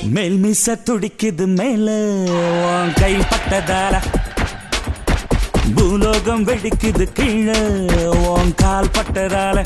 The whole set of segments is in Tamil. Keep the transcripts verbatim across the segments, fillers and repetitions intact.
மேல் மீச துடிக்குது மேல உன் கை பட்டதால பூலோகம் வெடிக்குது கீழே உன் கால் பட்டதால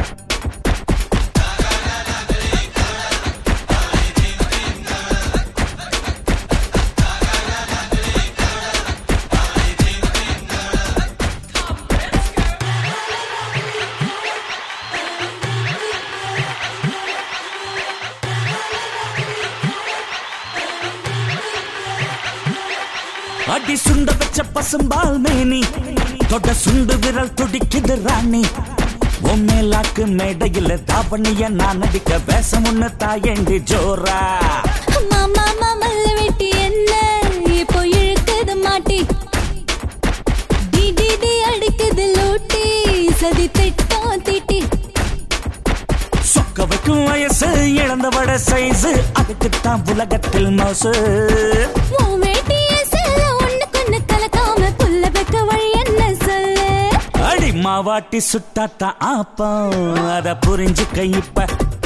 அடி சுண்ட வச்ச பசும்பால் மேனி தொட சுண்டு விரல் துடிக்குது ராணி உம்மேலாக்கு மேடையில் தாவணிய நான் நடிக்க வேஷம் ஒண்ணு தாயண்டி ஜோரா மாமா மாமல்ல வெட்டி என்ன இப்போ இழுக்குது மாட்டி டி டி டி அடிக்குது லூட்டி சதி திட்டம் தீட்டி சொக்க வைக்கும் வயசு இழந்த வட சைஸ் அதுக்குத்தான் உலகத்தில் மோசு மாவாட்டி சுட்டாத்தா ஆப்பம் அத புரிஞ்சுக்க இப்ப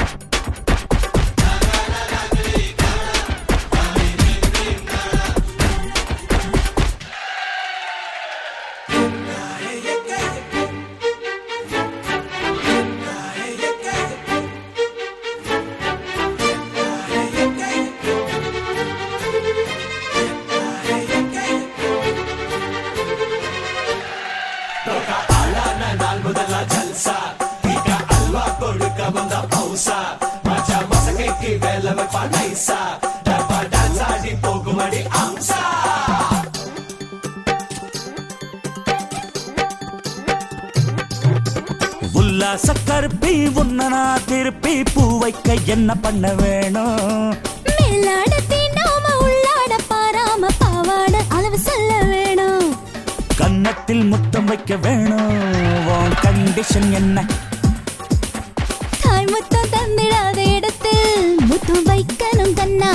உல்லாச கருப்பி உன்னனா திருப்பி பூ வைக்க என்ன பண்ண வேணும் மேலாட தீண்டாம உள்ளாட பாராம பாவாட அளவு சொல்ல வேணும் கன்னத்தில் முத்தம் வைக்க வேணும் உன் கண்டிஷன் என்ன தாய் முத்தம் தந்திடாத இடத்தில் முத்தம் வைக்கணும் கண்ணா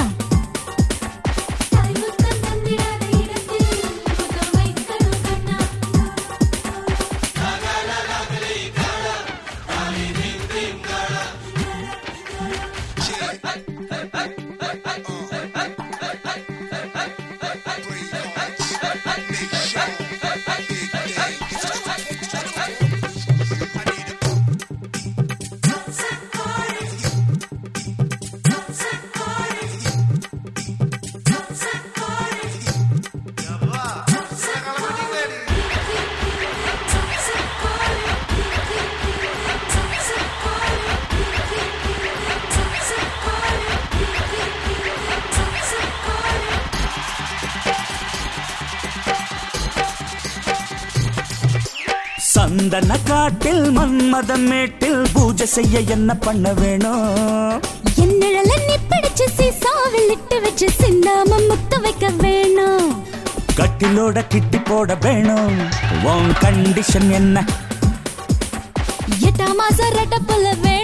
சந்தன காட்டில் மன்மதம் மேட்டில் பூஜை செய்ய என்ன பண்ண வேணும் என்னழல நீ பிடிச்சு சீசாவில் இட்டு வச்சு சிந்தாம முத்த வைக்க வேணும் கட்டிலோட கிட்டி போட வேணும் உன் கண்டிஷன் என்ன எட்டா மாசம் ரெட்ட புல வேணும்